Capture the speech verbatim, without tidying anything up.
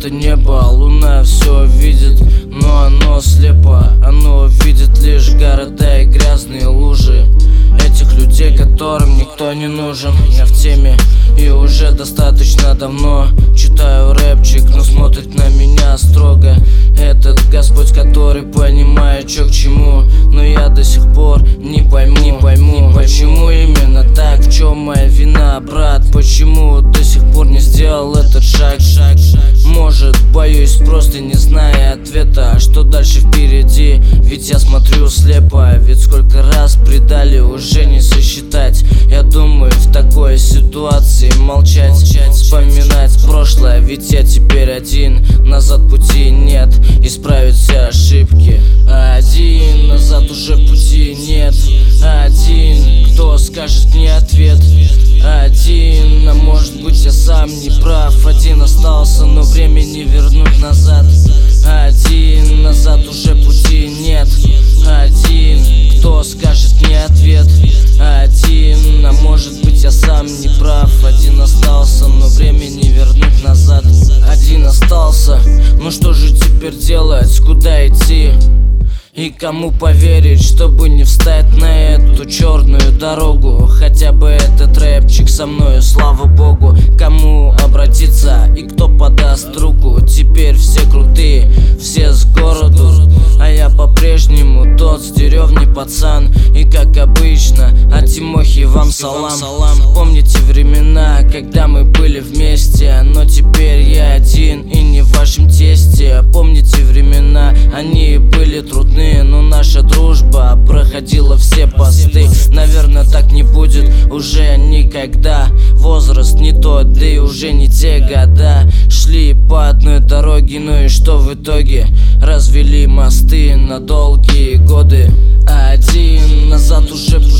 это небо. Луна все видит, но оно слепо. Оно видит лишь города и грязные лужи этих людей, которым никто не нужен. Я в теме и уже достаточно давно читаю рэпчик, но смотрит на меня строго этот Господь, который понимает, чё к чему. Но я до сих пор не пойму, не пойму, почему именно так, в чем моя вина, брат. Почему до сих пор не сделал этот шаг, шаг, шаг. Может, боюсь, просто не зная ответа, что дальше впереди. Ведь я смотрю слепо, ведь сколько раз предали, уже не сосчитать. Я думаю, в такой ситуации молчать, вспоминать прошлое, ведь я теперь один. Назад пути нет, исправить все ошибки. Один, назад уже пути нет. Один, кто скажет мне ответ. Один, а может быть я сам не прав. Один остался, но время не вернуть назад. Один, назад уже пути нет. Один, кто скажет мне ответ. Один, а может быть я сам не прав. Один остался, но время не вернуть назад. Один остался, ну что же теперь делать, куда идти? И кому поверить, чтобы не встать на эту черную дорогу? Хотя бы этот рэпчик со мною, слава богу. Кому обратиться и кто подаст руку? Теперь все крутые, все с городу, а я по-прежнему тот с деревни пацан. И как обычно, от Тимохи вам салам. Помните времена, когда мы были вместе, но теперь я один и не в вашем тесте. Помните времена, они были трудные, но наша дружба проходила все посты. Наверное, так не будет уже никогда. Возраст не тот, да и уже не те года. Шли по одной дороге, ну и что в итоге? Развели мосты на долгие годы. Один, назад уже